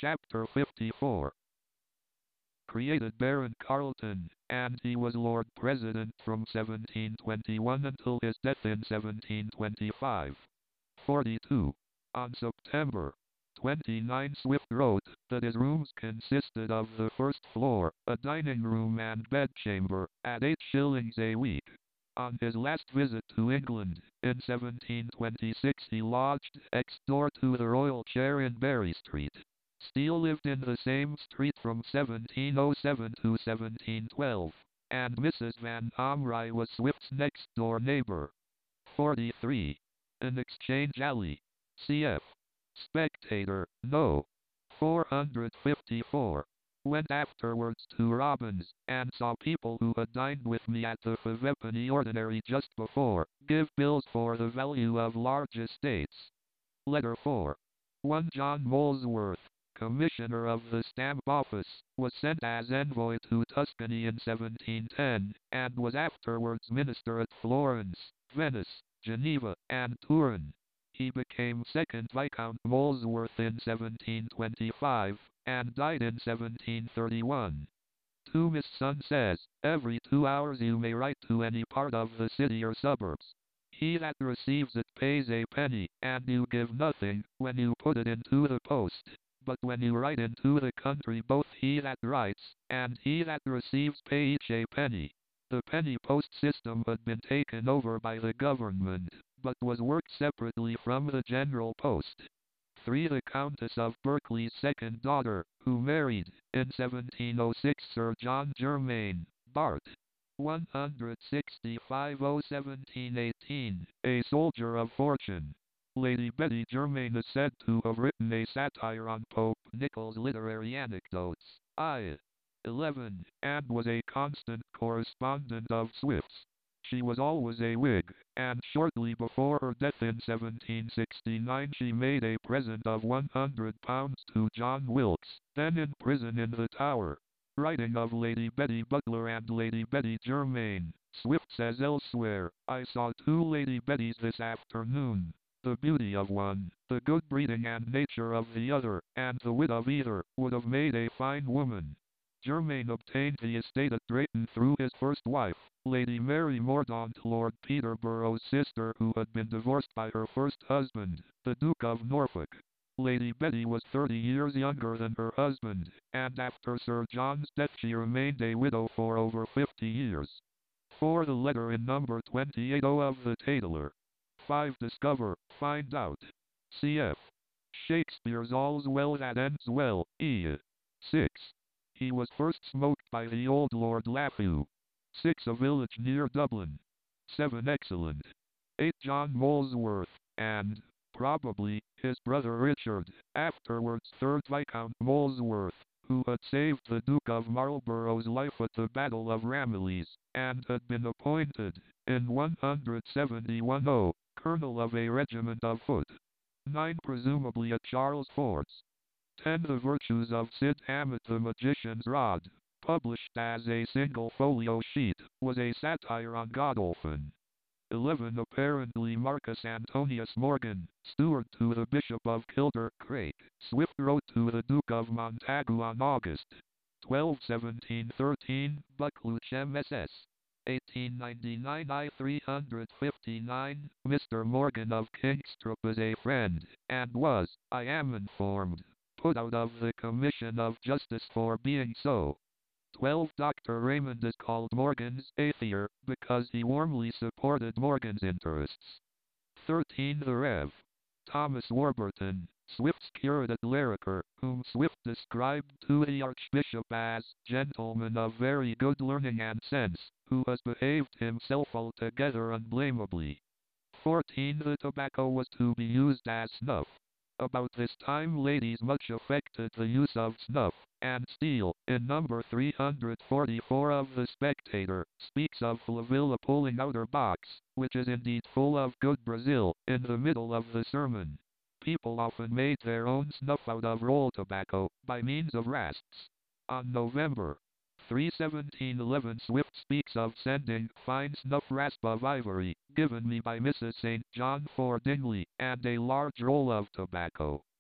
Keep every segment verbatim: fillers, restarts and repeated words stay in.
Chapter fifty-four. Created Baron Carleton, and he was Lord President from seventeen twenty-one until his death in seventeen twenty-five. forty-two. On September twenty-ninth, Swift wrote that his rooms consisted of the first floor, a dining room and bedchamber, at eight shillings a week. On his last visit to England, in seventeen twenty-six, he lodged next door to the Royal Chair in Berry Street. Steele lived in the same street from seventeen oh seven to seventeen twelve, and Missus Van Omrij was Swift's next-door neighbor. forty-three. In Exchange Alley. Cf. Spectator, no. four hundred fifty-four. Went afterwards to Robbins, and saw people who had dined with me at the Fivepenny Ordinary just before, give bills for the value of large estates. Letter four. one John Molesworth, Commissioner of the Stamp Office, was sent as envoy to Tuscany in seventeen ten, and was afterwards minister at Florence, Venice, Geneva, and Turin. He became second Viscount Molesworth in seventeen twenty-five, and died in seventeen thirty-one. two Miss Sun says, every two hours you may write to any part of the city or suburbs. He that receives it pays a penny, and you give nothing, when you put it into the post. But when you write into the country, both he that writes, and he that receives pay each a penny. The penny post system had been taken over by the government, but was worked separately from the general post. three The Countess of Berkeley's second daughter, who married, in seventeen oh six, Sir John Germain, Bart. one sixty-five oh seventeen eighteen, a soldier of fortune. Lady Betty Germain is said to have written a satire on Pope Nicholas' literary anecdotes, I. eleven, and was a constant correspondent of Swift's. She was always a Whig, and shortly before her death in seventeen sixty-nine she made a present of one hundred pounds to John Wilkes, then in prison in the Tower. Writing of Lady Betty Butler and Lady Betty Germain, Swift says elsewhere, I saw two Lady Bettys this afternoon. The beauty of one, the good breeding and nature of the other, and the wit of either, would have made a fine woman. Germain obtained the estate at Drayton through his first wife, Lady Mary Mordaunt, Lord Peterborough's sister, who had been divorced by her first husband, the Duke of Norfolk. Lady Betty was thirty years younger than her husband, and after Sir John's death she remained a widow for over fifty years. four The letter in number twenty-eight oh of the Tatler. five Discover, find out. Cf. Shakespeare's All's Well That Ends Well, E. six. He was first smoked by the old Lord Lafew. six A village near Dublin. seven Excellent. eight John Molesworth, and, probably, his brother Richard, afterwards third Viscount Molesworth, who had saved the Duke of Marlborough's life at the Battle of Ramillies, and had been appointed, in one seventy-one oh, colonel of a regiment of foot. nine Presumably at Charles Ford's. ten The Virtues of Sid Hamet the Magician's Rod, published as a single folio sheet, was a satire on Godolphin. eleven Apparently Marcus Antonius Morgan, steward to the Bishop of Kildare-Craig, Swift wrote to the Duke of Montagu on August twelfth seventeen thirteen, Buccleuch M S S. eighteen ninety-nine I three fifty-nine, Mister Morgan of Kingstrup is a friend, and was, I am informed, put out of the Commission of Justice for being so. twelve Doctor Raymond is called Morgan's atheist because he warmly supported Morgan's interests. thirteen The Rev. Thomas Warburton, Swift's curate at Lariker, whom Swift described to the Archbishop as gentleman of very good learning and sense, who has behaved himself altogether unblameably. fourteen The tobacco was to be used as snuff. About this time ladies much affected the use of snuff, and Steele, in number three forty-four of The Spectator, speaks of Flavilla pulling out her box, which is indeed full of good Brazil, in the middle of the sermon. People often made their own snuff out of roll tobacco, by means of rasps. On November three seventeen eleven Swift speaks of sending fine snuff rasp of ivory, given me by Missus Saint John for Dingley, and a large roll of tobacco.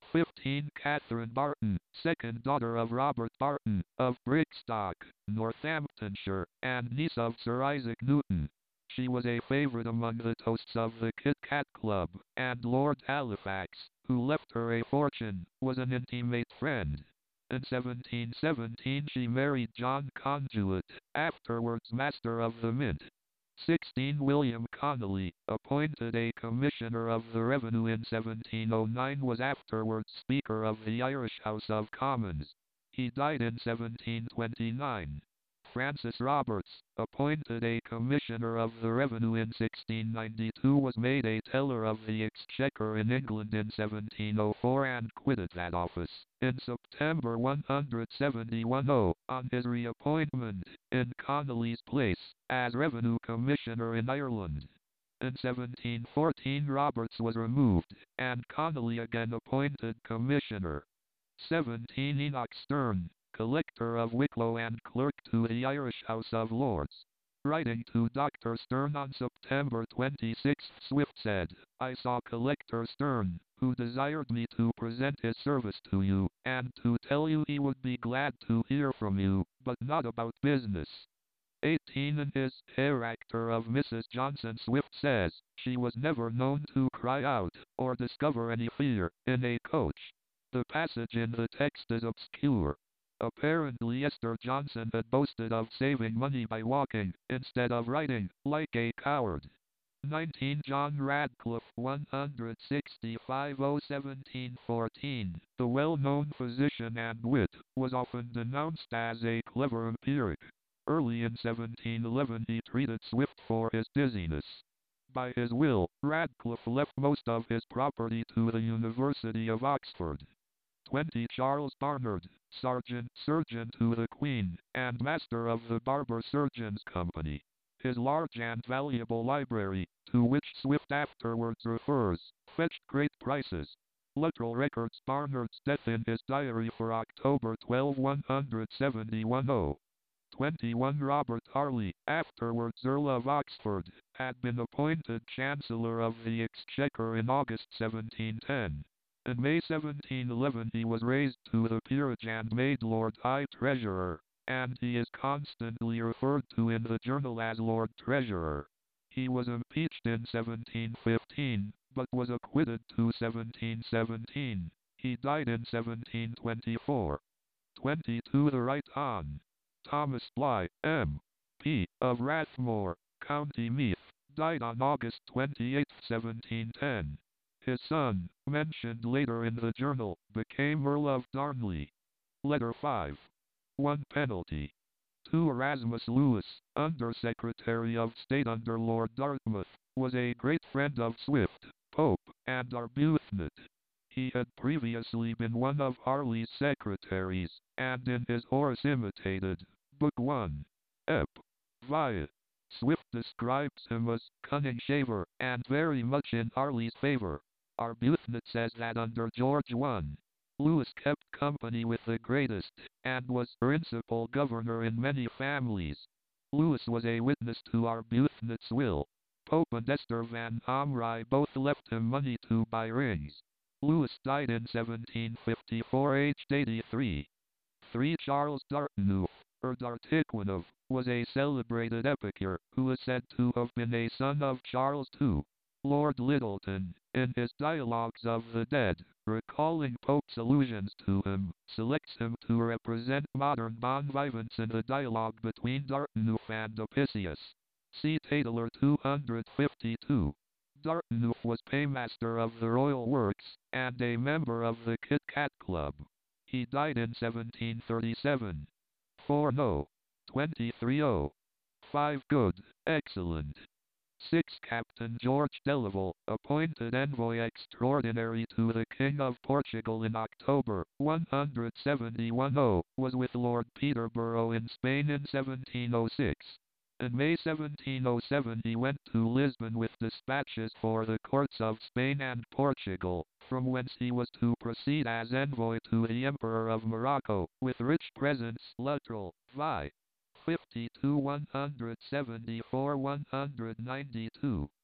fifteen. Catherine Barton, second daughter of Robert Barton, of Brigstock, Northamptonshire, and niece of Sir Isaac Newton. She was a favourite among the toasts of the Kit Kat Club, and Lord Halifax, who left her a fortune, was an intimate friend. In seventeen seventeen she married John Conduit, afterwards Master of the Mint. sixteen. William Connolly, appointed a Commissioner of the Revenue in seventeen oh nine, was afterwards Speaker of the Irish House of Commons. He died in seventeen twenty-nine. Francis Roberts, appointed a Commissioner of the Revenue in sixteen ninety-two, was made a Teller of the Exchequer in England in seventeen oh four and quitted that office in September seventy-one. On his reappointment, in Connolly's place, as Revenue Commissioner in Ireland. In seventeen fourteen Roberts was removed, and Connolly again appointed Commissioner. seventeen. Enoch Stern, Collector of Wicklow and Clerk to the Irish House of Lords. Writing to Doctor Stern on September twenty-sixth, Swift said, "I saw Collector Stern, who desired me to present his service to you, and to tell you he would be glad to hear from you, but not about business." eighteen. In his character of Missus Johnson, Swift says, "She was never known to cry out, or discover any fear, in a coach." The passage in the text is obscure. Apparently Esther Johnson had boasted of saving money by walking, instead of riding, like a coward. nineteen. John Radcliffe, one sixty-five oh seventeen fourteen, the well-known physician and wit, was often denounced as a clever empiric. Early in seventeen eleven he treated Swift for his dizziness. By his will, Radcliffe left most of his property to the University of Oxford. twenty. Charles Barnard, Sergeant Surgeon to the Queen, and Master of the Barber Surgeons Company. His large and valuable library, to which Swift afterwards refers, fetched great prices. Literal records Barnard's death in his diary for October twelfth one seventy-one. twenty-one. Robert Harley, afterwards Earl of Oxford, had been appointed Chancellor of the Exchequer in August seventeen ten. In May seventeen eleven he was raised to the peerage and made Lord High Treasurer, and he is constantly referred to in the journal as Lord Treasurer. He was impeached in seventeen fifteen, but was acquitted to seventeen seventeen. He died in seventeen twenty-four. twenty-two. The Right Hon. Thomas Bligh, M P, of Rathmore, County Meath, died on August twenty-eighth seventeen ten. His son, mentioned later in the journal, became Earl of Darnley. Letter five. one. Penalty. two. Erasmus Lewis, Under-Secretary of State under Lord Dartmouth, was a great friend of Swift, Pope, and Arbuthnot. He had previously been one of Harley's secretaries, and in his Horace Imitated, Book one, Ep. Via. Swift describes him as cunning shaver, and very much in Harley's favor. Arbuthnot says that under George the First, Lewis kept company with the greatest, and was principal governor in many families. Lewis was a witness to Arbuthnot's will. Pope and Esther van Omrij both left him money to buy rings. Lewis died in seventeen fifty-four, aged eighty-three. three. Charles Dartmouth, or Dartiquinov, was a celebrated epicure, who is said to have been a son of Charles the Second. Lord Lyttelton, in his Dialogues of the Dead, recalling Pope's allusions to him, selects him to represent modern bon vivants in the dialogue between Dartmouth and Apicius. See Titler two hundred fifty-two. Dartmouth was paymaster of the Royal Works, and a member of the Kit Kat Club. He died in seventeen thirty-seven. four. No. twenty-three. oh. five. Good, excellent. six. Captain George Delaval, appointed Envoy Extraordinary to the King of Portugal in October one seventy-one, was with Lord Peterborough in Spain in seventeen oh six. In May seventeen oh seven he went to Lisbon with dispatches for the courts of Spain and Portugal, from whence he was to proceed as envoy to the Emperor of Morocco, with rich presents. Luttrell, vi. fifty-two one seventy-four one ninety-two.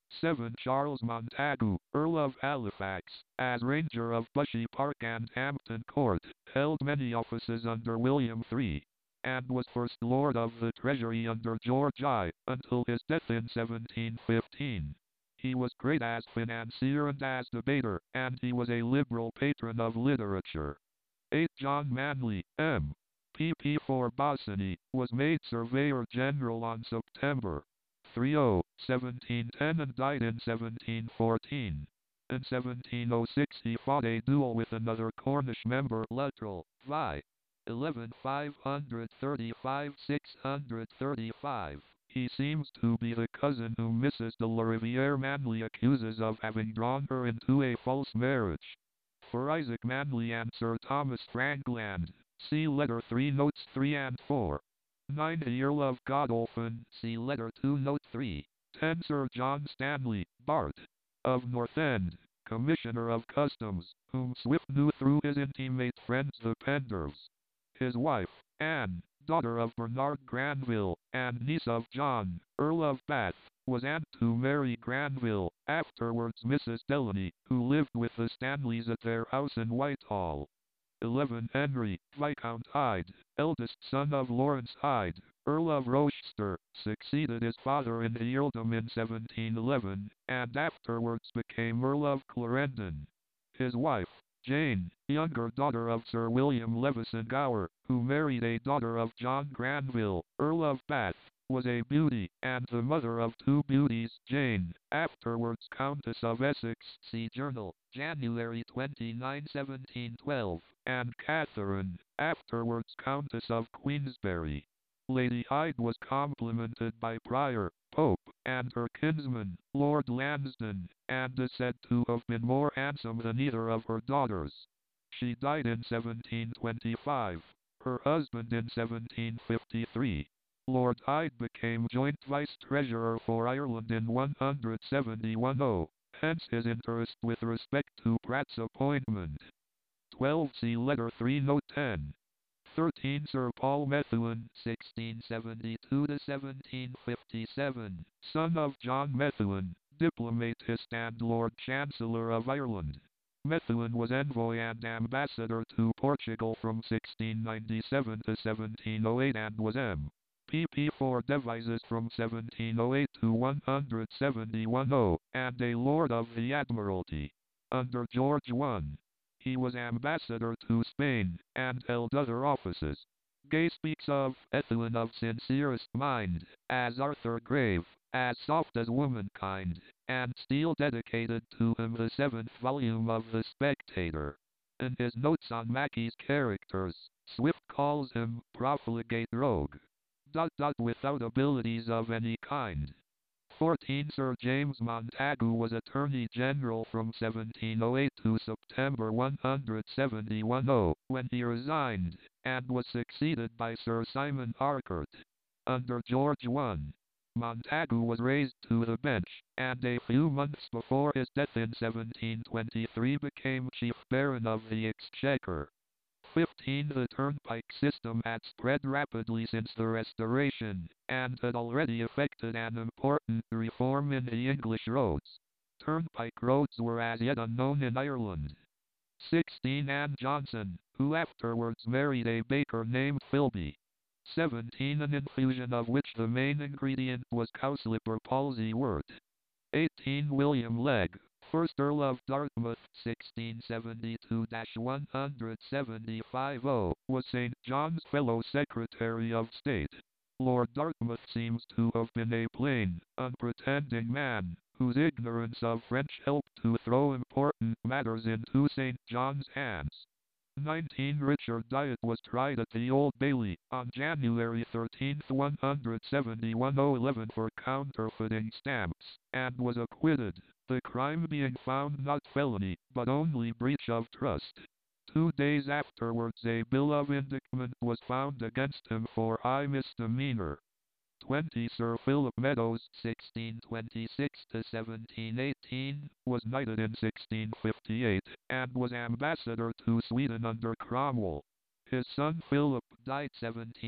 seven. Charles Montagu, Earl of Halifax, as Ranger of Bushy Park and Hampton Court, held many offices under William the third, and was First Lord of the Treasury under George the First, until his death in seventeen fifteen. He was great as financier and as debater, and he was a liberal patron of literature. eight. John Manley, M P P for Bosany, was made Surveyor General on September thirtieth, seventeen ten and died in seventeen fourteen. In seventeen oh six he fought a duel with another Cornish member, Luttrell, vi. eleven five thirty-five six thirty-five. He seems to be the cousin whom Missus de la Riviere Manley accuses of having drawn her into a false marriage. For Isaac Manley and Sir Thomas Frankland, see letter three notes three and four. nine. The Earl of Godolphin, see letter two note three. ten. Sir John Stanley, Bart. of Northend, Commissioner of Customs, whom Swift knew through his intimate friends the Penders. His wife, Anne, daughter of Bernard Granville, and niece of John, Earl of Bath, was aunt to Mary Granville, afterwards Missus Delaney, who lived with the Stanleys at their house in Whitehall. eleven. Henry, Viscount Hyde, eldest son of Lawrence Hyde, Earl of Rochester, succeeded his father in the earldom in seventeen eleven, and afterwards became Earl of Clarendon. His wife, Jane, younger daughter of Sir William Levison Gower, who married a daughter of John Granville, Earl of Bath, was a beauty, and the mother of two beauties, Jane, afterwards Countess of Essex, see Journal, January twenty-ninth, seventeen twelve, and Catherine, afterwards Countess of Queensberry. Lady Hyde was complimented by Prior, Pope, and her kinsman, Lord Lansdowne, and is said to have been more handsome than either of her daughters. She died in seventeen twenty-five, her husband in seventeen fifty-three. Lord Hyde became joint vice-treasurer for Ireland in one seventy-one, hence his interest with respect to Pratt's appointment. twelve. See letter three note ten. thirteen. Sir Paul Methuen, sixteen seventy-two to seventeen fifty-seven, son of John Methuen, diplomatist and Lord Chancellor of Ireland. Methuen was envoy and ambassador to Portugal from sixteen ninety-seven to seventeen oh eight and was M P P for Devizes from seventeen oh eight to one seventy-one, and a Lord of the Admiralty. Under George the First, he was ambassador to Spain, and held other offices. Gay speaks of Methuen of sincerest mind, as Arthur Grave, as soft as womankind, and Steele dedicated to him the seventh volume of The Spectator. In his notes on Mackie's characters, Swift calls him profligate rogue. Dot dot without abilities of any kind. fourteen. Sir James Montagu was Attorney General from seventeen oh eight to September one seventy-one, when he resigned, and was succeeded by Sir Simon Harcourt. Under George the First, Montagu was raised to the bench, and a few months before his death in seventeen twenty-three became Chief Baron of the Exchequer. fifteen. The turnpike system had spread rapidly since the Restoration, and had already effected an important reform in the English roads. Turnpike roads were as yet unknown in Ireland. sixteen. Anne Johnson, who afterwards married a baker named Philby. seventeen. An infusion of which the main ingredient was cowslip or palsy wort. eighteen. William Legge, first Earl of Dartmouth, sixteen seventy-two to one seventy-five, was Saint John's Fellow Secretary of State. Lord Dartmouth seems to have been a plain, unpretending man, whose ignorance of French helped to throw important matters into Saint John's hands. nineteen. Richard Dyatt was tried at the Old Bailey, on January thirteenth, one seventy-one eleven for counterfeiting stamps, and was acquitted, the crime being found not felony, but only breach of trust. Two days afterwards a bill of indictment was found against him for high misdemeanor. twenty. Sir Philip Meadows, sixteen twenty-six to seventeen eighteen, was knighted in sixteen fifty-eight, and was ambassador to Sweden under Cromwell. His son Philip died seventeen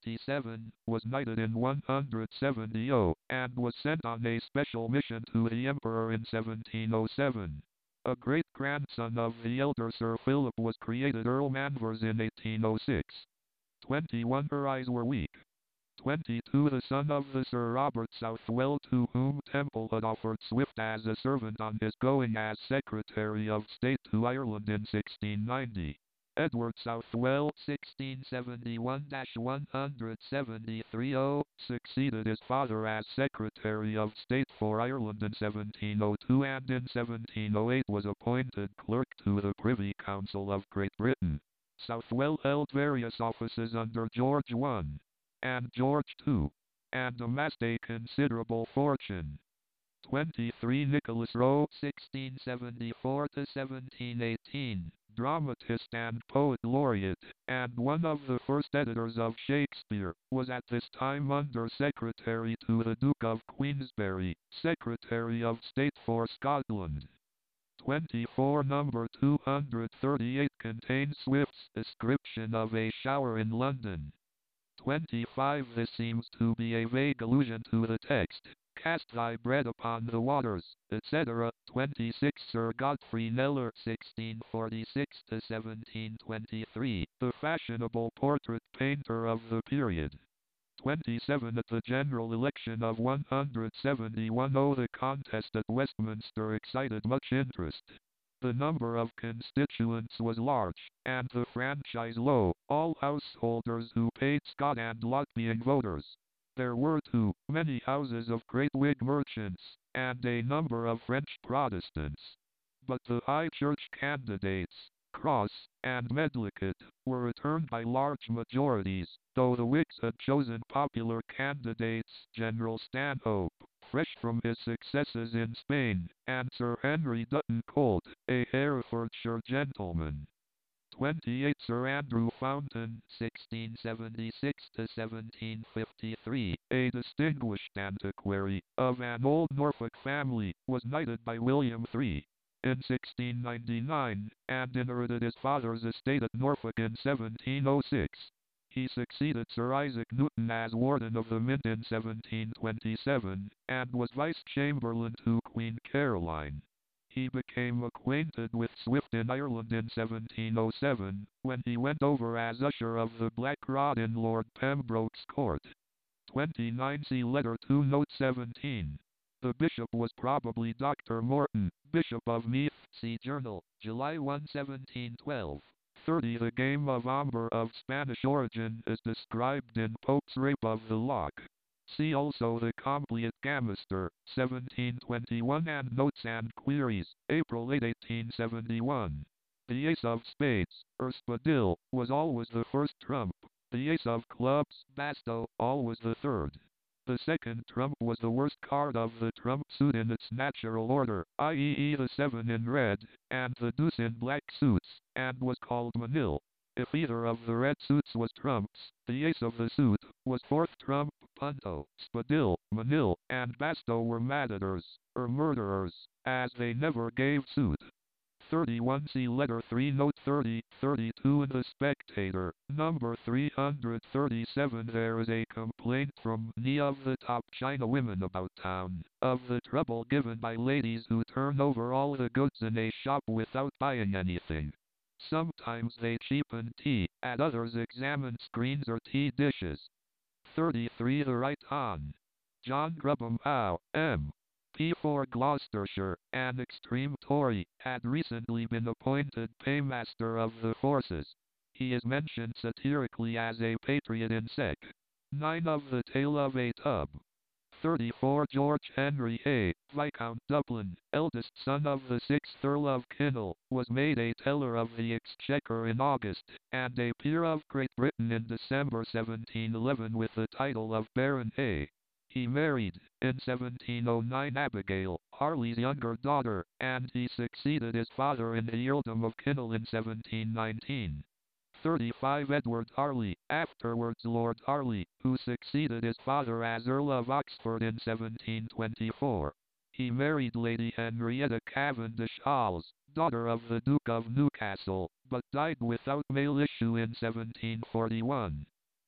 fifty-seven, was knighted in one seventy and was sent on a special mission to the emperor in seventeen oh seven. A great-grandson of the elder Sir Philip was created Earl Manvers in eighteen oh six. twenty-one. Her eyes were weak. twenty-two. The son of the Sir Robert Southwell, to whom Temple had offered Swift as a servant on his going as Secretary of State to Ireland in sixteen ninety. Edward Southwell sixteen seventy-one to one seventy-three succeeded his father as Secretary of State for Ireland in seventeen oh two and in seventeen oh eight was appointed clerk to the Privy Council of Great Britain. Southwell held various offices under George the First and George the Second and amassed a considerable fortune. twenty-three. Nicholas Rowe sixteen seventy-four to seventeen eighteen, dramatist and poet laureate, and one of the first editors of Shakespeare, was at this time Under Secretary to the Duke of Queensberry, Secretary of State for Scotland. twenty-four. Number two thirty-eight contains Swift's description of a shower in London. twenty-five. This seems to be a vague allusion to the text, "Cast thy bread upon the waters," et cetera. twenty-six. Sir Godfrey Kneller sixteen forty-six to seventeen twenty-three, the fashionable portrait painter of the period. twenty-seven. At the general election of one seventy-one, the contest at Westminster excited much interest. The number of constituents was large, and the franchise low, all householders who paid Scot and lot being voters. There were too many houses of great Whig merchants, and a number of French Protestants. But the High Church candidates, Cross and Medlicott, were returned by large majorities, though the Whigs had chosen popular candidates General Stanhope, fresh from his successes in Spain, and Sir Henry Dutton Colt, a Herefordshire gentleman. twenty-eight. Sir Andrew Fountain sixteen seventy-six to seventeen fifty-three, a distinguished antiquary, of an old Norfolk family, was knighted by William the Third in sixteen ninety-nine, and inherited his father's estate at Norfolk in seventeen oh six. He succeeded Sir Isaac Newton as Warden of the Mint in seventeen twenty-seven, and was Vice-Chamberlain to Queen Caroline. He became acquainted with Swift in Ireland in seventeen oh seven, when he went over as Usher of the Black Rod in Lord Pembroke's court. twenty-nine. See Letter two Note seventeen. The bishop was probably Doctor Morton, Bishop of Meath. See Journal, July first seventeen twelve. thirty. The game of Omber of Spanish origin is described in Pope's Rape of the Lock. See also the Compleat Gamester, seventeen twenty-one, and Notes and Queries, April eighth eighteen seventy-one. The ace of spades, or spadille, was always the first trump. The ace of clubs, basto, always the third. The second trump was the worst card of the trump suit in its natural order, that is the seven in red, and the deuce in black suits, and was called manille. If either of the red suits was trumps, the ace of the suit was fourth trump. Punto, spadille, manille, and basto were matadors, or murderers, as they never gave suit. thirty-one. See Letter three Note thirty, thirty-two in The Spectator, number three hundred thirty-seven. There is a complaint from many of the top China women about town, of the trouble given by ladies who turn over all the goods in a shop without buying anything. Sometimes they cheapen tea, at others examine screens or tea dishes. thirty-three. The Right Hon. John Grubham Howe, M P for Gloucestershire, an extreme Tory, had recently been appointed Paymaster of the Forces. He is mentioned satirically as a patriot in Sec. nine of The Tale of a Tub. thirty-four. George Henry Hay, Viscount Dublin, eldest son of the sixth Earl of Kinnell, was made a Teller of the Exchequer in August, and a Peer of Great Britain in December seventeen eleven with the title of Baron Hay. He married, in seventeen oh nine, Abigail, Harley's younger daughter, and he succeeded his father in the Earldom of Kinnell in seventeen nineteen. thirty-five. Edward Harley, afterwards Lord Harley, who succeeded his father as Earl of Oxford in seventeen twenty-four. He married Lady Henrietta Cavendish Hawes, daughter of the Duke of Newcastle, but died without male issue in seventeen forty-one.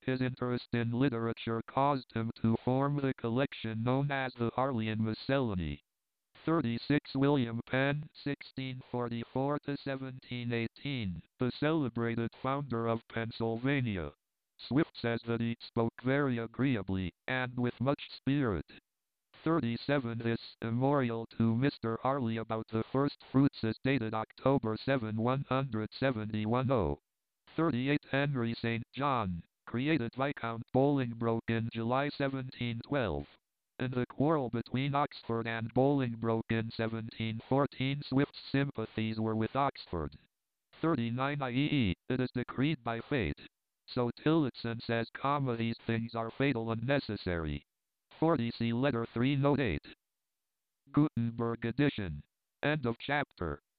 His interest in literature caused him to form the collection known as the Harleian Miscellany. thirty-six. William Penn, sixteen forty-four to seventeen eighteen, the celebrated founder of Pennsylvania. Swift says that he spoke very agreeably, and with much spirit. thirty-seven. This memorial to Mister Harley about the first fruits is dated October seventh, one seventy-one. thirty-eight. Henry Saint John, created Viscount Bolingbroke in July seventeen twelve. In the quarrel between Oxford and Bolingbroke in seventeen fourteen, Swift's sympathies were with Oxford. thirty-nine. that is, it is decreed by fate. So Tillotson says, comma, these things are fatal and necessary. forty. See letter three note eight. Gutenberg edition. End of chapter.